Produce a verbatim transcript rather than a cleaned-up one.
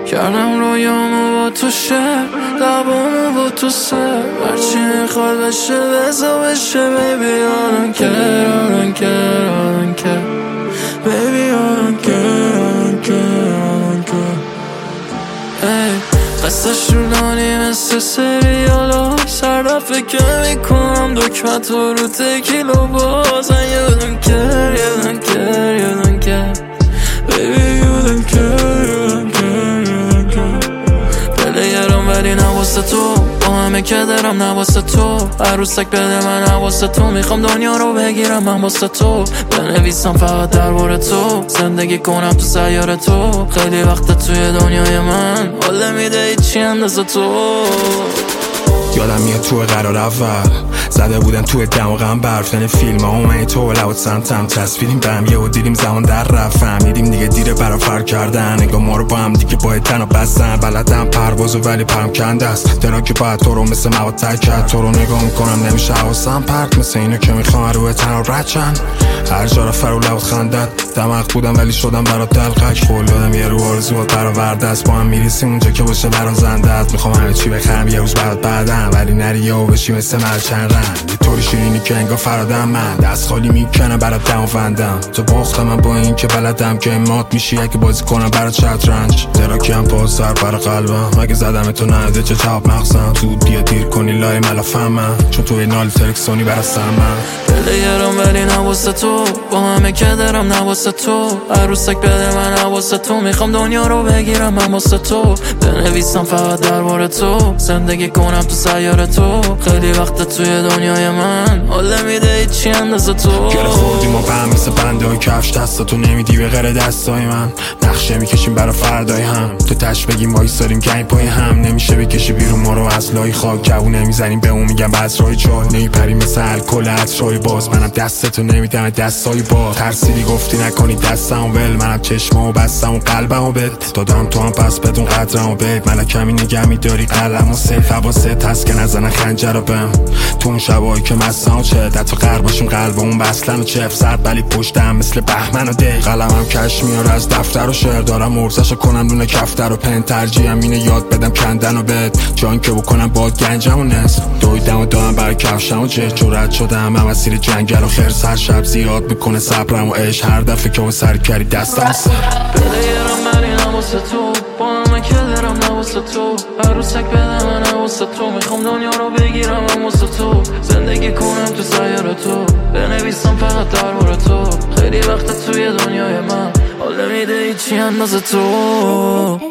کردم رویامو با تو شهر، لبامو با تو سر، هرچی میخواد بشه بزا بشه. Baby I don't care, I don't care, I don't care. Baby I don't care, I don't care, I don't care. Hey, قصه‌ش رو دانی مثل سریالا، سر دفعه که میکنم دکمت رو رو تکیل و بازن. You don't care, you don't care, you don't care. Baby you don't care, you don't care, you don't care. پلیرم ولی نواسه تو، با همه که درم نواسه تو. عروسک بده من نواسه تو، میخوام دنیا رو بگیرم من واسه تو. بنویسم فقط درباره تو، زندگی کنم تو سیاره تو. خیلی وقت توی دنیای من حال میده هیچی اندازه تو. یادم میاد تو قرار اول زده بودن توی دماغم برف، یعنی فیلم ها اومدی تو لوت سمتم تصویریم بهم یه و دیدیم زمان در رفت. فهمیدیم دیگه دیره برا فرق کردن، نگاه ما رو با هم دیگه باید تنها بستن. بلدم پروازو ولی پرم کنده است، درا که باید تو رو مثل مواد تک کرد. تو رو نگاه میکنم نمیشه حواسم پرت، مثل اینو که میخوام روی تنها رد چن. هر جا رو فرو لوت خندت، دماغ بودم ولی شدم برا دلقک. قول دادم یه رو آرزوات برآورده است، با هم میریسیم اونجا که باشه برام زنده است. میخوام همه چی بخرم یه روز بعد بعدم، ولی نری و بشی مثل مرچن رنگ. یه طوری شیرینی که انگار فرادم من، دست خالی میکنم برات دم و فندم. تو باختم من با این که بلدم که مات میشی اگه بازی کنم برات شطرنج. دراکی هم پا سر پر قلبم، اگه زدم تو نده چه چاپ مغزم. زود بیا دیر کنی لای ملافم من، چون توی نال ترکسونی برستم من. پلیرم ولی نواسه تو، با همه که درم نواسه تو. عروسک بده من نواسه تو، میخوام دنیا رو بگیرم من واسه تو. بنویسم فقط درباره تو، زندگی کنم تو سیاره تو. خیلی وقت توی دنیای من حال میده هیچی اندازه تو. گره خوردیم و بهم مثل بنده های کفش، دستاتو نمیدی به غیر دستای من. نقشه میکشیم برا فردای هم، تو تش بگیم وایساریم که این پای هم. نمیشه بکشی بیرون ما رو از لای خاک، کبو نمیزنیم به اون میگم بس رای چال. نمیپریم مثل الکل عطرای باز، منم دستتو نمیدم دستای باز. ترسیدی گفتی نکنی دستمو ول، منم چشمامو بستم و قلبمو بد دادم. تو هم پس بدون قدرمو بد، ملکمی نگه میداری قلمو سیف حواست هست که نزنه خنجر رو بهم. تو اون شبایی که مستم و چه دت و غر باشیم قلبمون بسلن و چف زرد ولی پشتم مثل بهمن و دی. قلمم کش میاره از دفتر و شعر، دارم مرزشو کنم دونه کفتر و پن. ترجیحم اینه یاد بدم کندن و بد، جان که بکنم باد گنجم و نصف. دویدم و دارم برای کفشم و چه جرأت شدم من مسیر جنگل و خرس. هر شب زیاد میکنه صبرم و عشق، هر دفعه که اون سر کردی دستم سر. پلیرم ولی نواسه تو، با همه که درم نواسه تو. عروسک بده من نواسه تو، میخوام دنیا رو بگیرم من واسه تو. زندگی کنم تو سیاره تو، بنویسم فقط درباره تو. خیلی وقت توی دنیای من حال میده هیچی اندازه تو.